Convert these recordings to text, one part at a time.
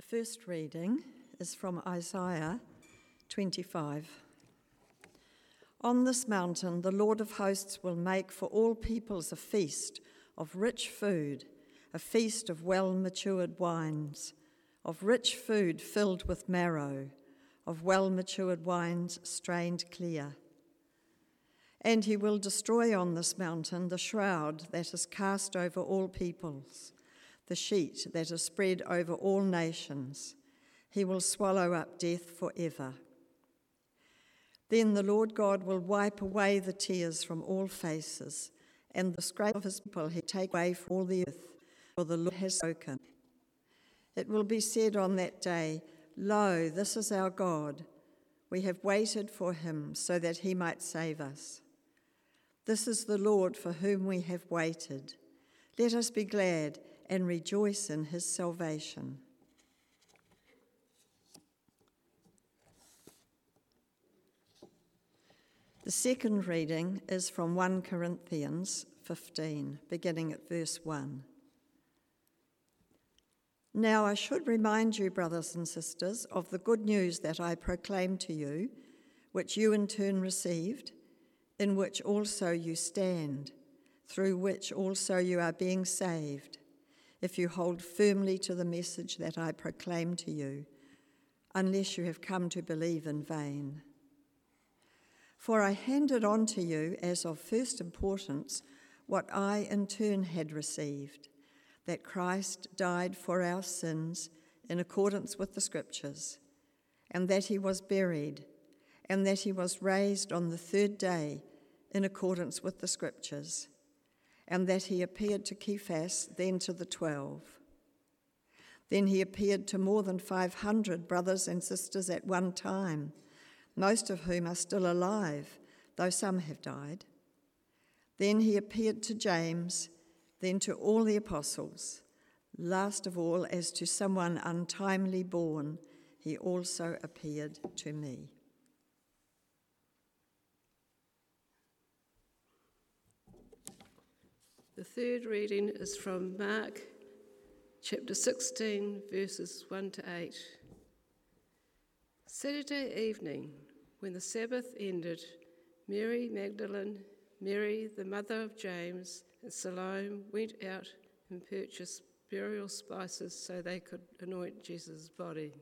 First reading is from Isaiah 25. On this mountain, the Lord of hosts will make for all peoples a feast of rich food, a feast of well-matured wines, of rich food filled with marrow, of well-matured wines strained clear. And he will destroy on this mountain the shroud that is cast over all peoples, the sheet that is spread over all nations. He will swallow up death forever. Then the Lord God will wipe away the tears from all faces, and the disgrace of his people he take away from all the earth, for the Lord has spoken. It will be said on that day, Lo, this is our God. We have waited for him so that he might save us. This is the Lord for whom we have waited. Let us be glad and rejoice in his salvation. The second reading is from 1 Corinthians 15, beginning at verse 1. Now I should remind you, brothers and sisters, of the good news that I proclaimed to you, which you in turn received, in which also you stand, through which also you are being saved, if you hold firmly to the message that I proclaimed to you, unless you have come to believe in vain. For I handed on to you as of first importance what I in turn had received, that Christ died for our sins in accordance with the Scriptures, and that he was buried, and that he was raised on the third day in accordance with the Scriptures, and that he appeared to Cephas, then to the 12. Then he appeared to more than 500 brothers and sisters at one time, most of whom are still alive, though some have died. Then he appeared to James, then to all the apostles. Last of all, as to someone untimely born, he also appeared to me. The third reading is from Mark chapter 16, verses 1 to 8. Saturday evening, when the Sabbath ended, Mary Magdalene, Mary the mother of James, and Salome went out and purchased burial spices so they could anoint Jesus' body.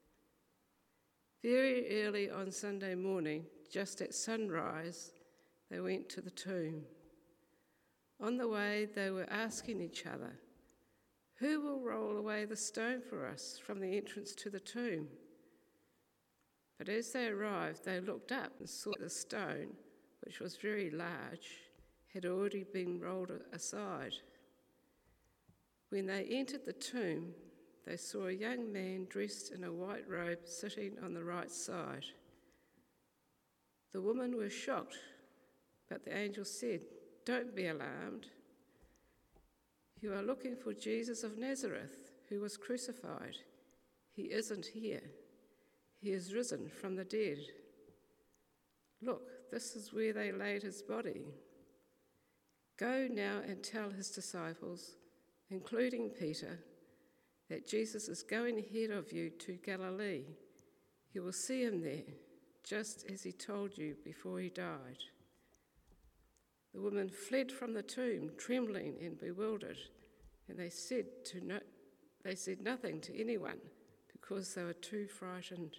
Very early on Sunday morning, just at sunrise, they went to the tomb. On the way, they were asking each other, "Who will roll away the stone for us from the entrance to the tomb?" But as they arrived, they looked up and saw the stone, which was very large, had already been rolled aside. When they entered the tomb, they saw a young man dressed in a white robe sitting on the right side. The women were shocked, but the angel said, "Don't be alarmed. You are looking for Jesus of Nazareth, who was crucified. He isn't here. He is risen from the dead. Look, this is where they laid his body. Go now and tell his disciples, including Peter, that Jesus is going ahead of you to Galilee. You will see him there, just as he told you before he died." The women fled from the tomb, trembling and bewildered, and they said nothing to anyone because they were too frightened.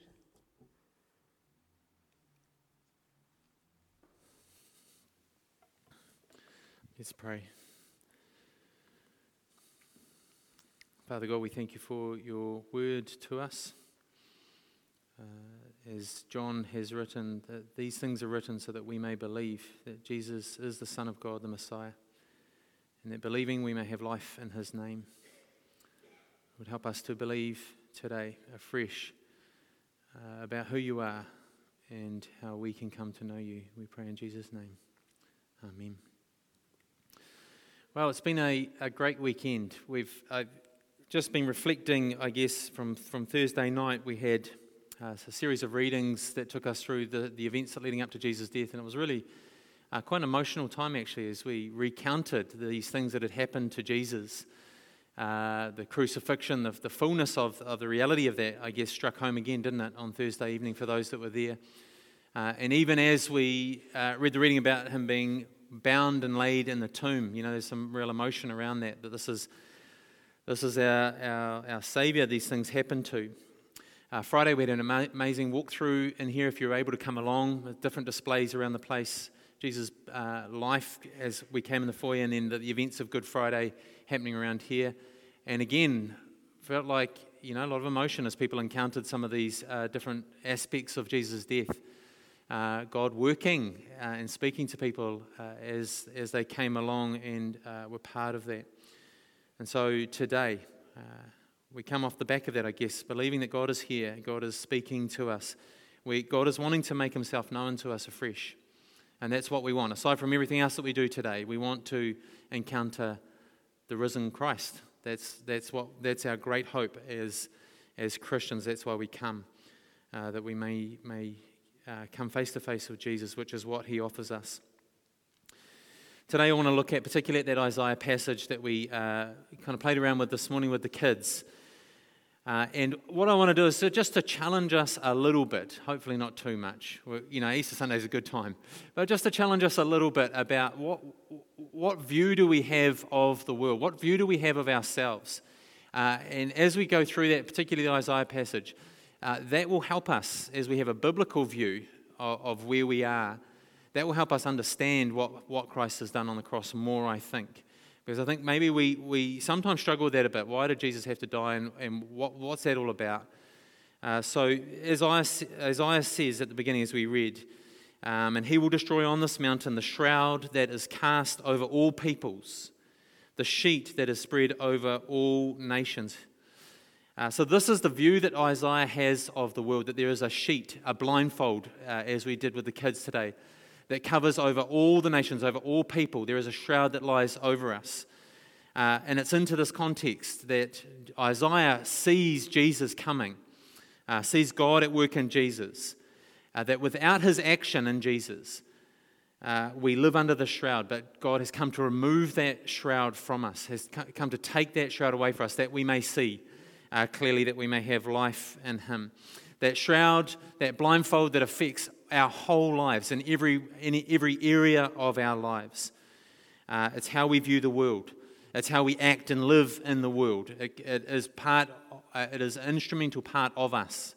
Let's pray. Father God, we thank you for your word to us. As John has written, that these things are written so that we may believe that Jesus is the Son of God, the Messiah, and that believing we may have life in his name. It would help us to believe today afresh about who you are and how we can come to know you. We pray in Jesus' name. Amen. Well, it's been a great weekend. I've just been reflecting, I guess, from Thursday night. We had a series of readings that took us through the events leading up to Jesus' death, and it was really quite an emotional time, actually, as we recounted these things that had happened to Jesus the crucifixion, the fullness of the reality of that, I guess, struck home again, didn't it, on Thursday evening for those that were there. And even as we read the reading about him being bound and laid in the tomb, there's some real emotion around that this is our Saviour these things happen to. Friday we had an amazing walkthrough in here, if you're able to come along, with different displays around the place. Jesus' life as we came in the foyer, and then the events of Good Friday happening around here. And again, felt like, a lot of emotion as people encountered some of these different aspects of Jesus' death. God working and speaking to people as they came along and were part of that. And so today, we come off the back of that, I guess, believing that God is here, God is speaking to us. God is wanting to make himself known to us afresh. And that's what we want. Aside from everything else that we do today, we want to encounter the risen Christ. That's our great hope as Christians. That's why we come, that we may come face to face with Jesus, which is what he offers us. Today I want to look at particularly at that Isaiah passage that we kind of played around with this morning with the kids. And what I want to do is just to challenge us a little bit, hopefully not too much. Easter Sunday is a good time. But just to challenge us a little bit about what view do we have of the world? What view do we have of ourselves? And as we go through that, particularly the Isaiah passage, that will help us as we have a biblical view of where we are. That will help us understand what Christ has done on the cross more, I think. Because I think maybe we sometimes struggle with that a bit. Why did Jesus have to die, and what's that all about? So as Isaiah says at the beginning, as we read, and he will destroy on this mountain the shroud that is cast over all peoples, the sheet that is spread over all nations. So this is the view that Isaiah has of the world, that there is a sheet, a blindfold, as we did with the kids today, that covers over all the nations, over all people. There is a shroud that lies over us. And it's into this context that Isaiah sees Jesus coming, sees God at work in Jesus, that without his action in Jesus, we live under the shroud, but God has come to remove that shroud from us, has come to take that shroud away from us, that we may see clearly, that we may have life in him. That shroud, that blindfold that affects our whole lives in every area of our lives. It's how we view the world. It's how we act and live in the world. It is an instrumental part of us.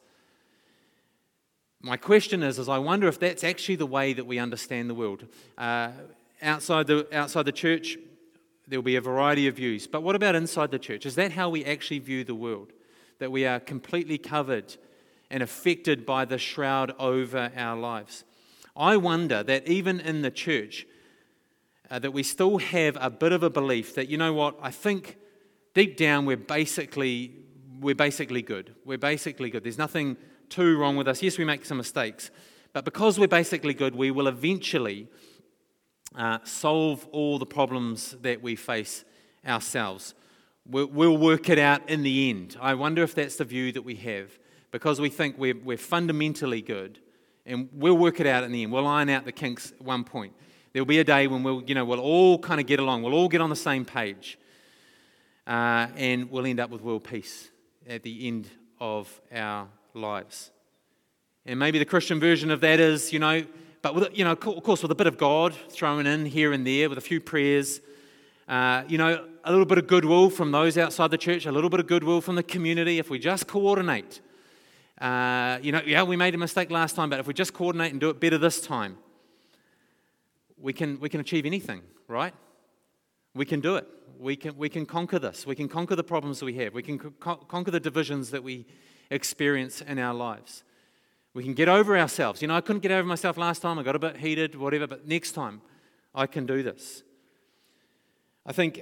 My question is I wonder if that's actually the way that we understand the world. Outside the church, there'll be a variety of views. But what about inside the church? Is that how we actually view the world? That we are completely covered and affected by the shroud over our lives? I wonder that even in the church, that we still have a bit of a belief that, I think deep down we're basically good. We're basically good. There's nothing too wrong with us. Yes, we make some mistakes, but because we're basically good, we will eventually solve all the problems that we face ourselves. We'll work it out in the end. I wonder if that's the view that we have, because we think we're fundamentally good, and we'll work it out in the end. We'll iron out the kinks at one point. There'll be a day when we'll all kind of get along. We'll all get on the same page, and we'll end up with world peace at the end of our lives. And maybe the Christian version of that is, but with, of course, with a bit of God thrown in here and there, with a few prayers, a little bit of goodwill from those outside the church, a little bit of goodwill from the community. If we just coordinate, we made a mistake last time, but if we just coordinate and do it better this time, we can achieve anything, right? We can do it. We can conquer this. We can conquer the problems that we have. We can conquer the divisions that we experience in our lives. We can get over ourselves. I couldn't get over myself last time. I got a bit heated, whatever, but next time I can do this. I think,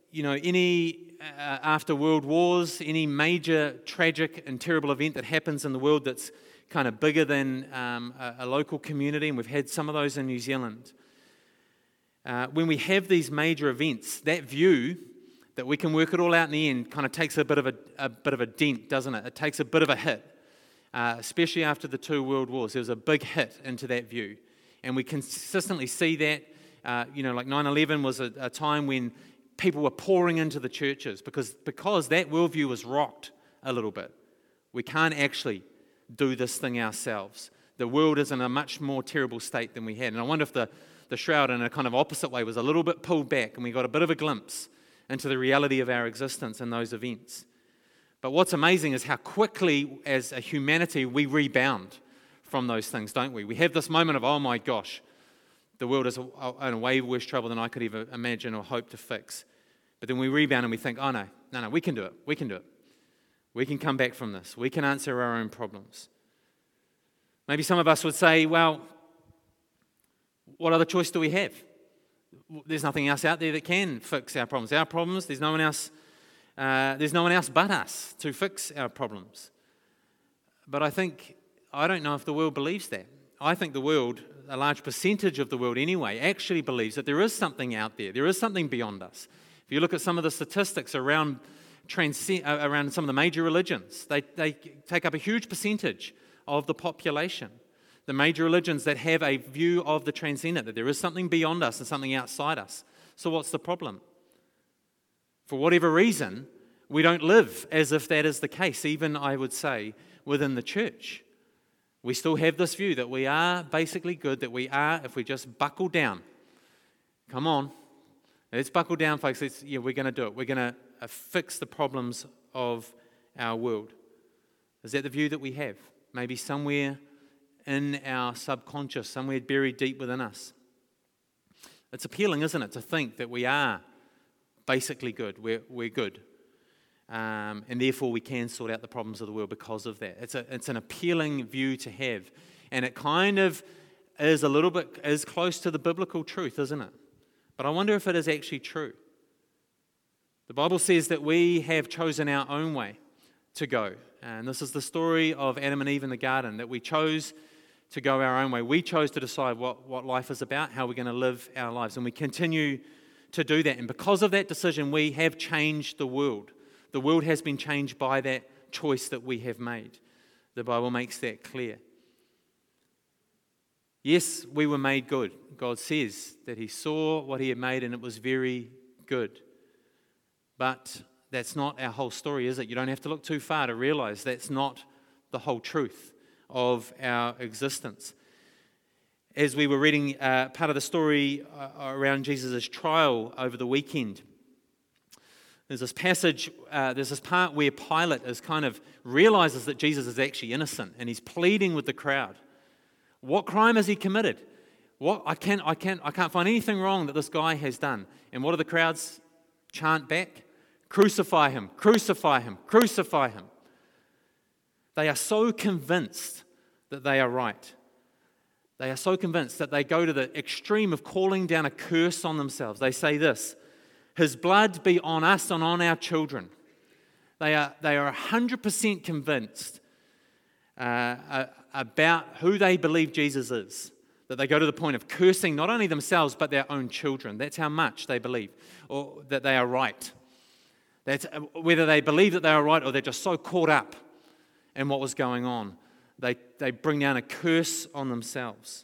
after world wars, any major tragic and terrible event that happens in the world that's kind of bigger than a local community, and we've had some of those in New Zealand. When we have these major events, that view that we can work it all out in the end kind of takes a bit of a dent, doesn't it? It takes a bit of a hit, especially after the 2 world wars. There was a big hit into that view, and we consistently see that. Like 9/11 was a time when people were pouring into the churches because that worldview was rocked a little bit. We can't actually do this thing ourselves. The world is in a much more terrible state than we had. And I wonder if the shroud in a kind of opposite way was a little bit pulled back and we got a bit of a glimpse into the reality of our existence in those events. But what's amazing is how quickly as a humanity we rebound from those things, don't we? We have this moment of, oh my gosh, the world is in a way worse trouble than I could ever imagine or hope to fix. But then we rebound and we think, oh no, we can do it. We can do it. We can come back from this. We can answer our own problems. Maybe some of us would say, well, what other choice do we have? There's nothing else out there that can fix our problems. Our problems, there's no one else but us to fix our problems. But I don't know if the world believes that. I think the world, a large percentage of the world anyway, actually believes that there is something out there. There is something beyond us. If you look at some of the statistics around some of the major religions, they take up a huge percentage of the population. The major religions that have a view of the transcendent, that there is something beyond us and something outside us. So what's the problem? For whatever reason, we don't live as if that is the case, even, I would say, within the church. We still have this view that we are basically good, that we are, if we just buckle down. Come on, let's buckle down, folks. We're going to do it. We're going to fix the problems of our world. Is that the view that we have? Maybe somewhere in our subconscious, somewhere buried deep within us. It's appealing, isn't it, to think that we are basically good. We're good. And therefore we can sort out the problems of the world because of that. It's an appealing view to have. And it kind of is a little bit as close to the biblical truth, isn't it? But I wonder if it is actually true. The Bible says that we have chosen our own way to go. And this is the story of Adam and Eve in the garden, that we chose to go our own way. We chose to decide what life is about, how we're going to live our lives. And we continue to do that. And because of that decision, we have changed the world. The world has been changed by that choice that we have made. The Bible makes that clear. Yes, we were made good. God says that He saw what He had made and it was very good. But that's not our whole story, is it? You don't have to look too far to realize that's not the whole truth of our existence. As we were reading part of the story around Jesus' trial over the weekend, there's this passage, there's this part where Pilate is kind of realizes that Jesus is actually innocent and he's pleading with the crowd. What crime has he committed? I can't find anything wrong that this guy has done. And what do the crowds chant back? Crucify him, crucify him, crucify him. They are so convinced that they are right. They are so convinced that they go to the extreme of calling down a curse on themselves. They say this, His blood be on us and on our children. They are 100% convinced about who they believe Jesus is. That they go to the point of cursing not only themselves but their own children. That's how much they believe, or that they are right. That's whether they believe that they are right or they're just so caught up in what was going on. They bring down a curse on themselves.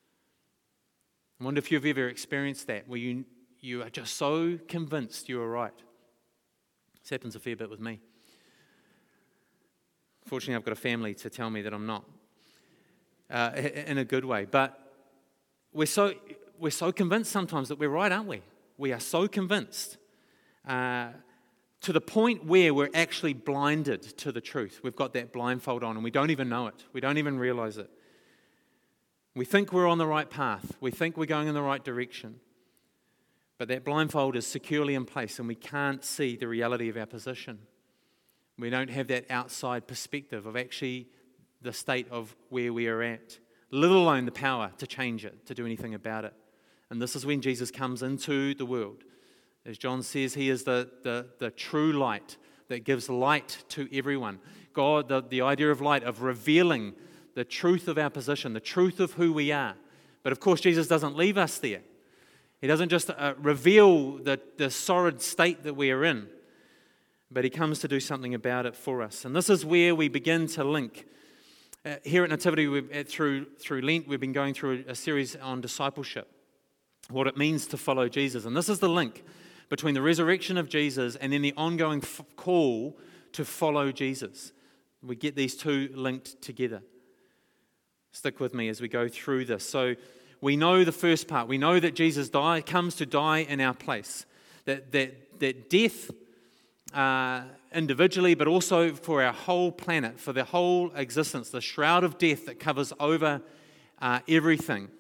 I wonder if you've ever experienced that, where you are just so convinced you are right. This happens a fair bit with me. Fortunately, I've got a family to tell me that I'm not, in a good way. But we're so convinced sometimes that we're right, aren't we? We are so convinced to the point where we're actually blinded to the truth. We've got that blindfold on and we don't even know it. We don't even realize it. We think we're on the right path. We think we're going in the right direction. But that blindfold is securely in place and we can't see the reality of our position. We don't have that outside perspective of actually the state of where we are at, let alone the power to change it, to do anything about it. And this is when Jesus comes into the world. As John says, He is the true light that gives light to everyone. God, the idea of light, of revealing the truth of our position, the truth of who we are. But of course, Jesus doesn't leave us there. He doesn't just reveal the sordid state that we are in, but He comes to do something about it for us. And this is where we begin to link. Here at Nativity, through Lent, we've been going through a series on discipleship, what it means to follow Jesus. And this is the link between the resurrection of Jesus and then the ongoing call to follow Jesus. We get these two linked together. Stick with me as we go through this. So we know the first part. We know that Jesus comes to die in our place. That death individually, but also for our whole planet, for the whole existence, the shroud of death that covers over everything.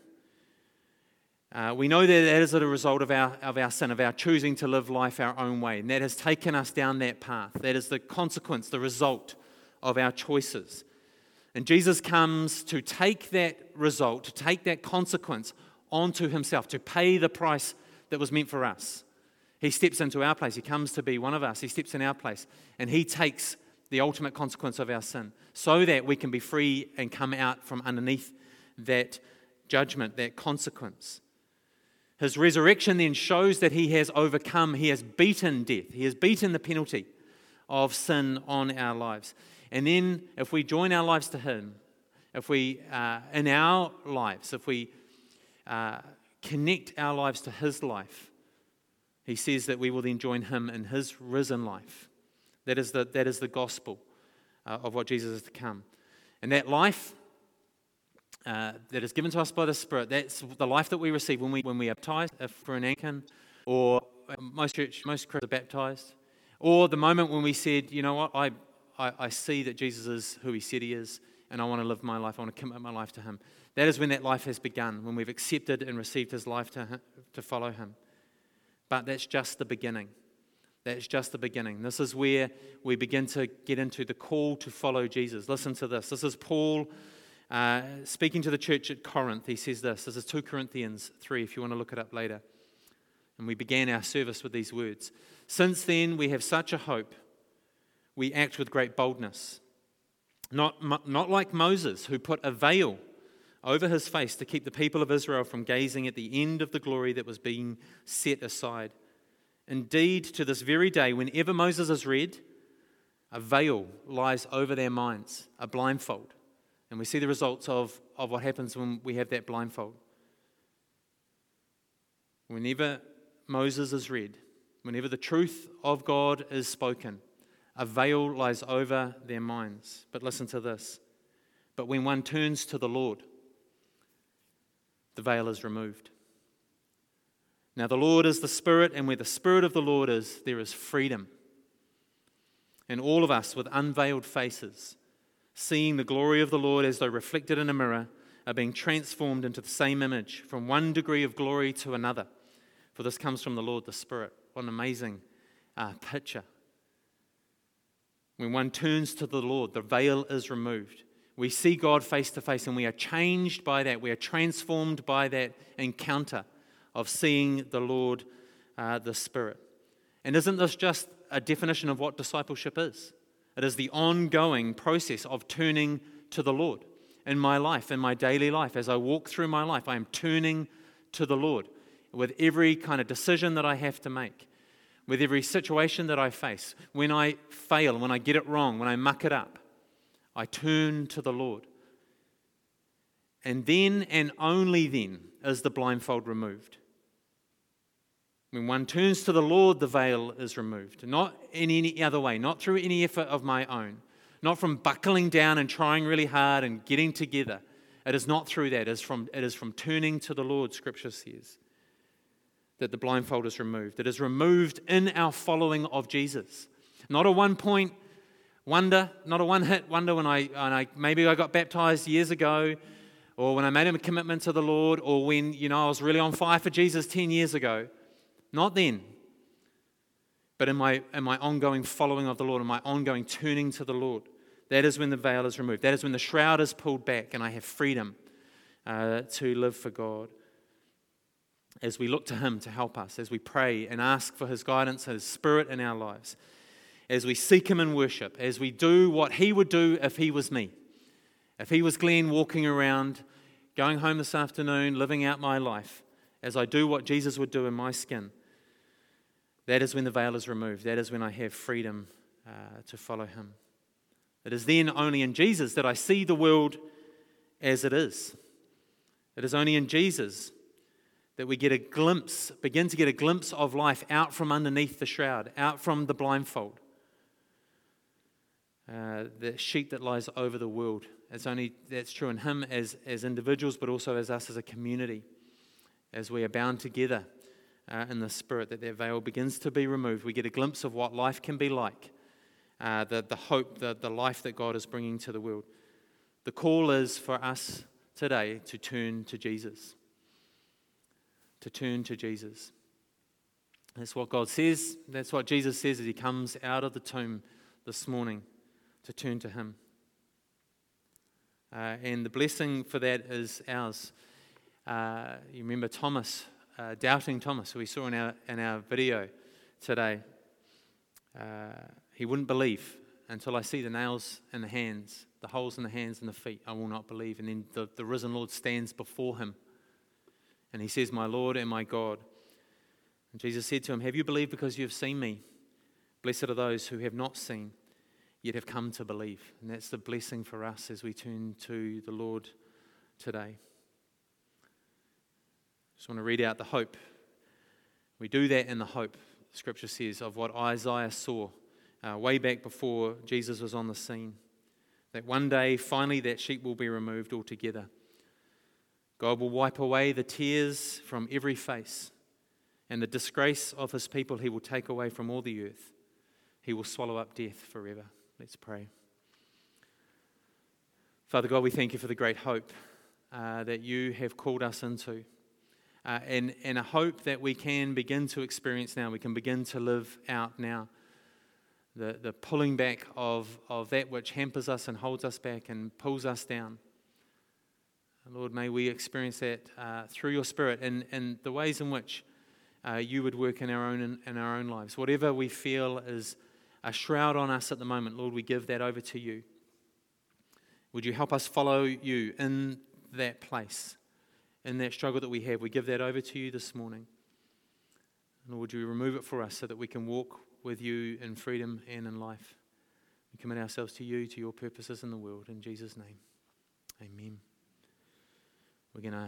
We know that is a result of our sin, of our choosing to live life our own way. And that has taken us down that path. That is the consequence, the result of our choices. And Jesus comes to take that result, to take that consequence onto himself, to pay the price that was meant for us. He steps into our place. He comes to be one of us. He steps in our place. And he takes the ultimate consequence of our sin so that we can be free and come out from underneath that judgment, that consequence. His resurrection then shows that he has overcome, he has beaten death. He has beaten the penalty of sin on our lives. And then if we join our lives to him, if we, in our lives, if we connect our lives to his life, he says that we will then join him in his risen life. That is the gospel of what Jesus is to come. And that life that is given to us by the Spirit, that's the life that we receive when we are baptized, if for an Anglican, or most Christians are baptized, or the moment when we said, you know what, I see that Jesus is who he said he is, and I want to live my life, I want to commit my life to him. That is when that life has begun, when we've accepted and received his life to follow him. But that's just the beginning. That's just the beginning. This is where we begin to get into the call to follow Jesus. Listen to this. This is Paul speaking to the church at Corinth. He says this. This is 2 Corinthians 3, if you want to look it up later. And we began our service with these words. Since then we have such a hope, we act with great boldness. Not like Moses, who put a veil over his face to keep the people of Israel from gazing at the end of the glory that was being set aside. Indeed, to this very day, whenever Moses is read, a veil lies over their minds, a blindfold. And we see the results of what happens when we have that blindfold. Whenever Moses is read, whenever the truth of God is spoken, a veil lies over their minds. But listen to this. But when one turns to the Lord, the veil is removed. Now the Lord is the Spirit, and where the Spirit of the Lord is, there is freedom. And all of us with unveiled faces, seeing the glory of the Lord as though reflected in a mirror, are being transformed into the same image from one degree of glory to another. For this comes from the Lord, the Spirit. What an amazing picture. When one turns to the Lord, the veil is removed. We see God face to face, and we are changed by that. We are transformed by that encounter of seeing the Lord, the Spirit. And isn't this just a definition of what discipleship is? It is the ongoing process of turning to the Lord in my life, in my daily life. As I walk through my life, I am turning to the Lord with every kind of decision that I have to make, with every situation that I face. When I fail, when I get it wrong, when I muck it up, I turn to the Lord. And then and only then is the blindfold removed. When one turns to the Lord, the veil is removed. Not in any other way, not through any effort of my own, not from buckling down and trying really hard and getting together. It is not through that. It is from turning to the Lord, Scripture says, that the blindfold is removed. It is removed in our following of Jesus. Not a one-point wonder, not a one-hit wonder when I maybe I got baptized years ago, or when I made a commitment to the Lord, or when I was really on fire for Jesus 10 years ago. Not then, but in my ongoing following of the Lord, in my ongoing turning to the Lord. That is when the veil is removed. That is when the shroud is pulled back, and I have freedom to live for God. As we look to Him to help us, as we pray and ask for His guidance, His Spirit in our lives, as we seek Him in worship, as we do what He would do if He was me. If He was Glenn walking around, going home this afternoon, living out my life, as I do what Jesus would do in my skin, that is when the veil is removed. That is when I have freedom to follow Him. It is then only in Jesus that I see the world as it is. It is only in Jesus that we get begin to get a glimpse of life out from underneath the shroud, out from the blindfold. The sheet that lies over the world. That's true in Him as individuals, but also as us as a community, as we are bound together in the Spirit, that veil begins to be removed. We get a glimpse of what life can be like, the hope, the life that God is bringing to the world. The call is for us today to turn to Jesus. To turn to Jesus. That's what God says. That's what Jesus says as He comes out of the tomb this morning, to turn to Him. And the blessing for that is ours. You remember Thomas, doubting Thomas, who we saw in our video today. He wouldn't believe until I see the nails in the hands, the holes in the hands and the feet. I will not believe. And then the risen Lord stands before him. And he says, "My Lord and my God." And Jesus said to him, "Have you believed because you have seen me? Blessed are those who have not seen, yet have come to believe." And that's the blessing for us as we turn to the Lord today. Just want to read out the hope. We do that in the hope, Scripture says, of what Isaiah saw way back before Jesus was on the scene. That one day, finally, that sheet will be removed altogether. God will wipe away the tears from every face, and the disgrace of His people He will take away from all the earth. He will swallow up death forever. Let's pray. Father God, we thank You for the great hope that You have called us into, and a hope that we can begin to experience now. We can begin to live out now. The pulling back of that which hampers us and holds us back and pulls us down. Lord, may we experience that through Your Spirit and the ways in which You would work in our own lives. Whatever we feel is a shroud on us at the moment, Lord, we give that over to You. Would You help us follow You in that place, in that struggle that we have? We give that over to You this morning. Lord, would You remove it for us so that we can walk with You in freedom and in life. We commit ourselves to You, to Your purposes in the world. In Jesus' name, amen. We're going to